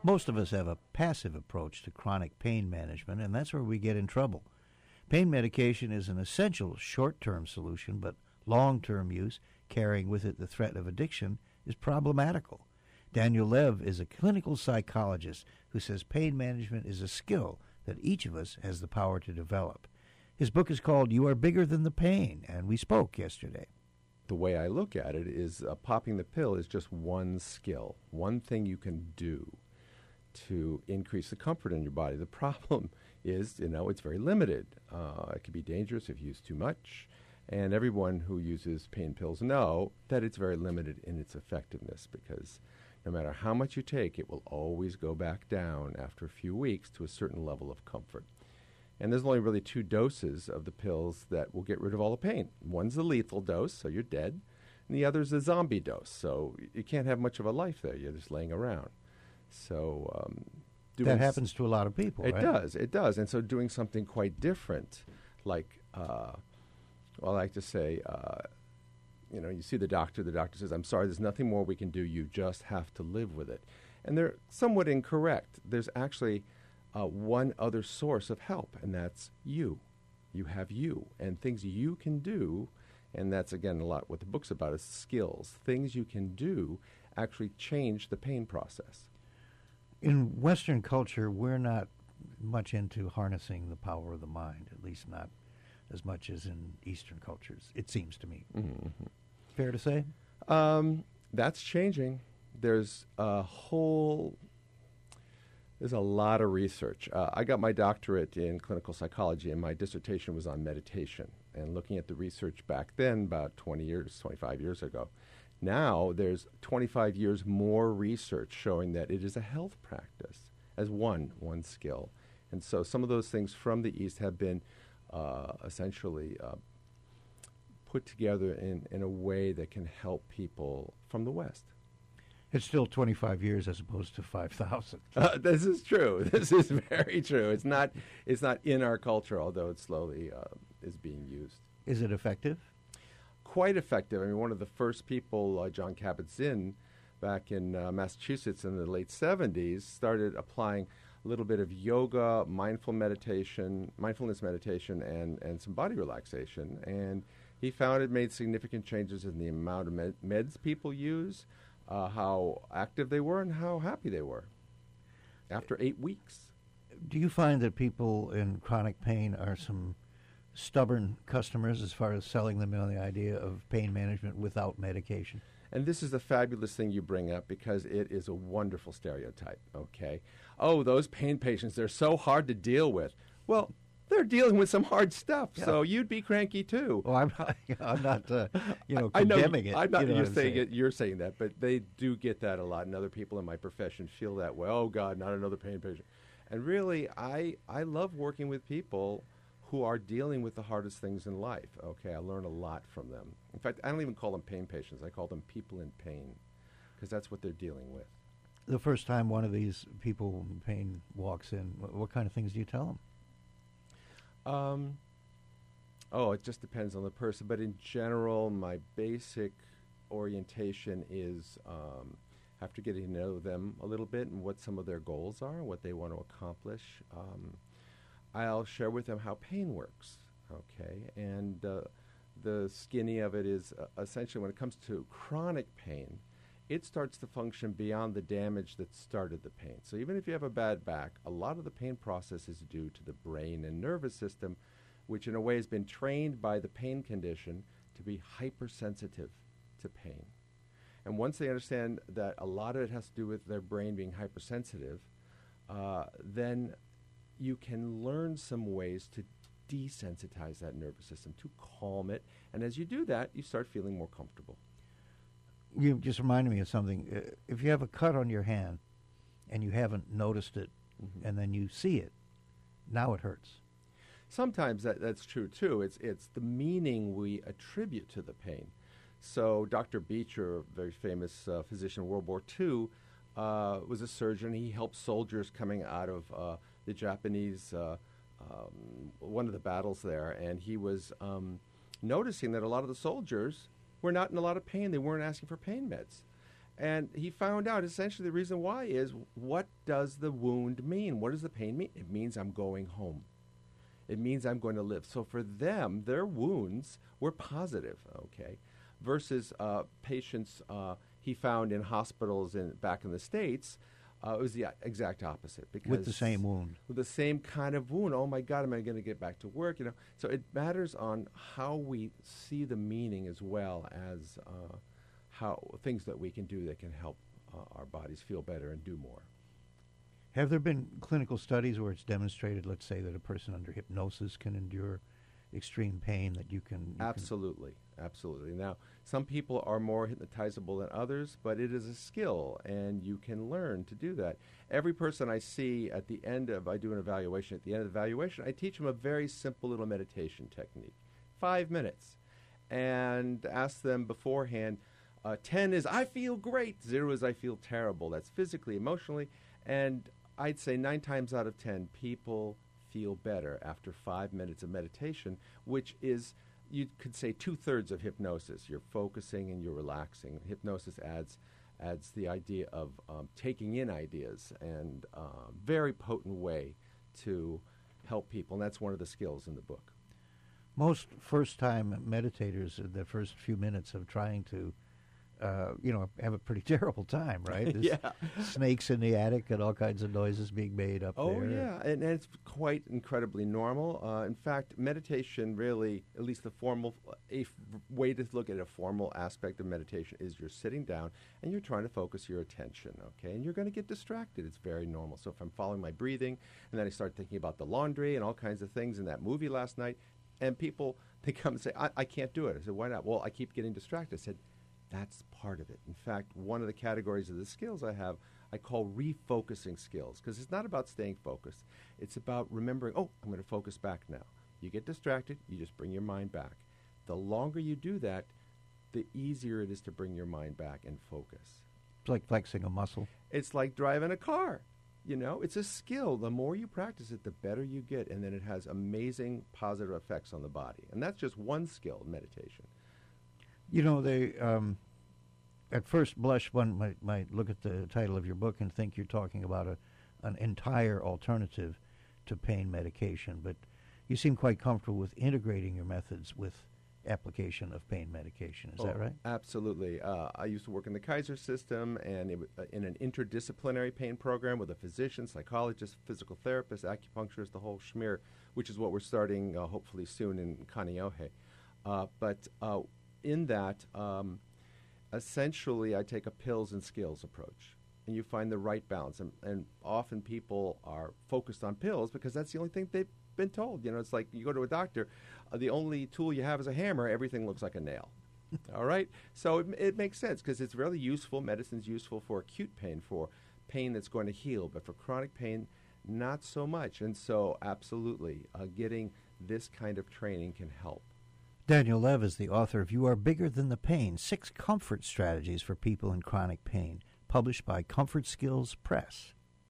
Most of us have a passive approach to chronic pain management, and that's where we get in trouble. Pain medication is an essential short-term solution, but long-term use, carrying with it the threat of addiction, is problematical. Daniel Lev is a clinical psychologist who says pain management is a skill that each of us has the power to develop. His book is called You Are Bigger Than the Pain, and we spoke yesterday. The way I look at it is popping the pill is just one skill, one thing you can do to increase the comfort in your body. The problem is, it's very limited. It can be dangerous if you use too much, and everyone who uses pain pills know that it's very limited in its effectiveness because no matter how much you take, it will always go back down after a few weeks to a certain level of comfort. And there's only really 2 doses of the pills that will get rid of all the pain. One's the lethal dose, so you're dead, and the other's the zombie dose, so you can't have much of a life there. You're just laying around. So that happens to a lot of people, right? It does. And so doing something quite different, like, I like to say, you see the doctor says, I'm sorry, there's nothing more we can do. You just have to live with it. And they're somewhat incorrect. There's actually one other source of help, and that's you. You have you, and things you can do, and that's, again, a lot what the book's about is skills. Things you can do actually change the pain process. In Western culture, we're not much into harnessing the power of the mind, at least not as much as in Eastern cultures, it seems to me. Mm-hmm. Fair to say? That's changing. There's a lot of research. I got my doctorate in clinical psychology, and my dissertation was on meditation and looking at the research back then, about 25 years ago. Now there's 25 years more research showing that it is a health practice as one skill. And so some of those things from the East have been essentially put together in a way that can help people from the West. It's still 25 years as opposed to 5,000. This is true. This is very true. It's not in our culture, although it slowly is being used. Is it effective? Quite effective. I mean, one of the first people, John Kabat-Zinn, back in Massachusetts in the late 70s, started applying a little bit of yoga, mindfulness meditation, and some body relaxation. And he found it made significant changes in the amount of meds people use, how active they were, and how happy they were after 8 weeks. Do you find that people in chronic pain are some stubborn customers as far as selling them on the idea of pain management without medication? And this is a fabulous thing you bring up because it is a wonderful stereotype, okay? Oh, those pain patients, they're so hard to deal with. Well, they're dealing with some hard stuff, so you'd be cranky too. Well, I'm not condemning it. I'm not you're saying that, but they do get that a lot, and other people in my profession feel that way. Oh, God, not another pain patient. And really, I love working with people who are dealing with the hardest things in life. Okay, I learn a lot from them. In fact, I don't even call them pain patients. I call them people in pain because that's what they're dealing with. The first time one of these people in pain walks in, what kind of things do you tell them? It just depends on the person. But in general, my basic orientation is after getting to know them a little bit and what some of their goals are, what they want to accomplish. I'll share with them how pain works, okay? And the skinny of it is essentially when it comes to chronic pain, it starts to function beyond the damage that started the pain. So even if you have a bad back, a lot of the pain process is due to the brain and nervous system, which in a way has been trained by the pain condition to be hypersensitive to pain. And once they understand that a lot of it has to do with their brain being hypersensitive, then you can learn some ways to desensitize that nervous system, to calm it. And as you do that, you start feeling more comfortable. You just reminded me of something. If you have a cut on your hand and you haven't noticed it, and then you see it, now it hurts. Sometimes that's true, too. It's the meaning we attribute to the pain. So Dr. Beecher, a very famous physician in World War II, was a surgeon. He helped soldiers coming out of the Japanese, one of the battles there, and he was noticing that a lot of the soldiers were not in a lot of pain. They weren't asking for pain meds. And he found out essentially the reason why is, what does the wound mean? What does the pain mean? It means I'm going home. It means I'm going to live. So for them, their wounds were positive, okay, versus patients he found in hospitals back in the States. It was the exact opposite. Because with the same wound. With the same kind of wound. Oh, my God, am I going to get back to work? You know, so it matters on how we see the meaning as well as how things that we can do that can help our bodies feel better and do more. Have there been clinical studies where it's demonstrated, let's say, that a person under hypnosis can endure extreme pain, that you can... Absolutely. Now, some people are more hypnotizable than others, but it is a skill, and you can learn to do that. Every person I see I do an evaluation. At the end of the evaluation, I teach them a very simple little meditation technique, 5 minutes, and ask them beforehand. 10 is, I feel great. 0 is, I feel terrible. That's physically, emotionally. And I'd say 9 times out of 10, people feel better after 5 minutes of meditation, which is, you could say, 2/3 of hypnosis. You're focusing and you're relaxing. Hypnosis adds the idea of taking in ideas, and very potent way to help people. And that's one of the skills in the book. Most first-time meditators, the first few minutes of trying to have a pretty terrible time, right? There's Yeah. snakes in the attic and all kinds of noises being made up there. Oh, yeah, and it's quite incredibly normal. In fact, meditation really, at least the way to look at a formal aspect of meditation is you're sitting down and you're trying to focus your attention, okay? And you're going to get distracted. It's very normal. So if I'm following my breathing and then I start thinking about the laundry and all kinds of things in that movie last night, and people, they come and say, I can't do it. I said, why not? Well, I keep getting distracted. I said, that's part of it. In fact, one of the categories of the skills I call refocusing skills, because it's not about staying focused. It's about remembering, I'm going to focus back now. You get distracted, you just bring your mind back. The longer you do that, the easier it is to bring your mind back and focus. It's like flexing a muscle. It's like driving a car. It's a skill. The more you practice it, the better you get, and then it has amazing positive effects on the body. And that's just one skill, meditation. They, at first blush, one might look at the title of your book and think you're talking about an entire alternative to pain medication, but you seem quite comfortable with integrating your methods with application of pain medication. Is that right? Absolutely. I used to work in the Kaiser system, and in an interdisciplinary pain program with a physician, psychologist, physical therapist, acupuncturist, the whole schmear, which is what we're starting hopefully soon in Kaneohe. But in that, essentially, I take a pills and skills approach, and you find the right balance. And often people are focused on pills because that's the only thing they've been told. It's like you go to a doctor, the only tool you have is a hammer. Everything looks like a nail. All right? So it makes sense because it's really useful. Medicine's useful for acute pain, for pain that's going to heal. But for chronic pain, not so much. And so, absolutely, getting this kind of training can help. Daniel Lev is the author of You Are Bigger Than the Pain, 6 Comfort Strategies for People in Chronic Pain, published by Comfort Skills Press.